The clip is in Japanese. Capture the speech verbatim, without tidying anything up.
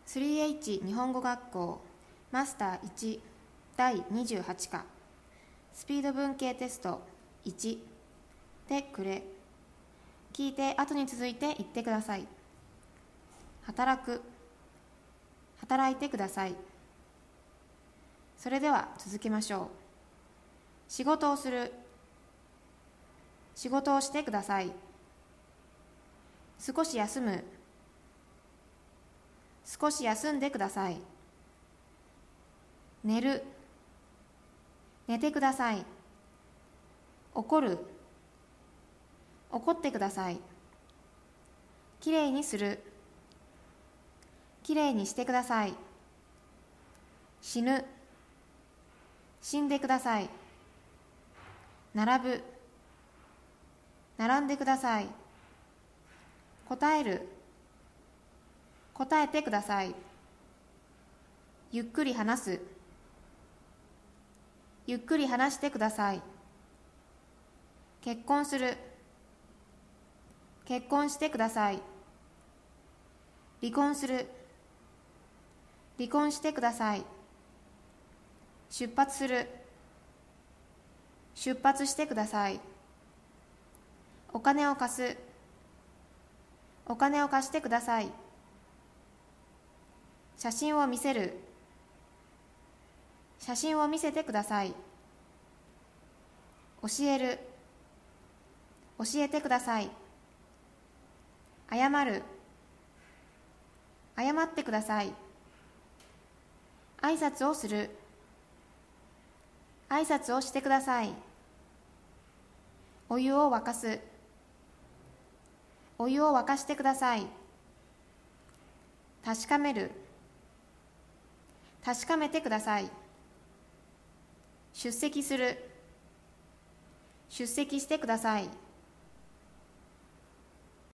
スリーエイチ 日本語学校マスターいちだいにじゅうはち課スピード文系テストいちでくれ。聞いて後に続いて言ってください。働く、働いてください。それでは続けましょう。仕事をする、仕事をしてください。少し休む、少し休んでください。寝る、寝てください。怒る、怒ってください。きれいにする、きれいにしてください。死ぬ、死んでください。並ぶ、並んでください。答える、答えてください。ゆっくり話す、ゆっくり話してください。結婚する、結婚してください。離婚する、離婚してください。出発する、出発してください。お金を貸す、お金を貸してください。写真を見せる、写真を見せてください。教える、教えてください。謝る、謝ってください。挨拶をする、挨拶をしてください。お湯を沸かす、お湯を沸かしてください。確かめる、確かめてください。出席する、出席してください。